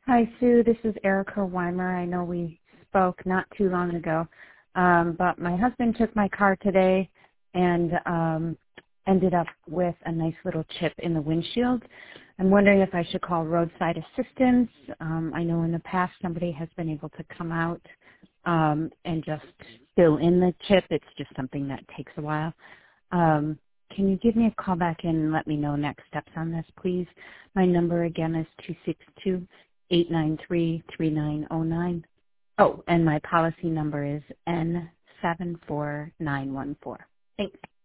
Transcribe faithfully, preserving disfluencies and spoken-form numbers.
Hi, Sue. This is Erica Weimer. I know we spoke not too long ago, um, but my husband took my car today and um, ended up with a nice little chip in the windshield. I'm wondering if I should call roadside assistance. Um, I know in the past somebody has been able to come out um, and just fill in the chip. It's just something that takes a while. Um, can you give me a call back and let me know next steps on this, please? My number again is two six two, eight nine three, three nine zero nine. Oh, and my policy number is N seven four nine one four. Thanks.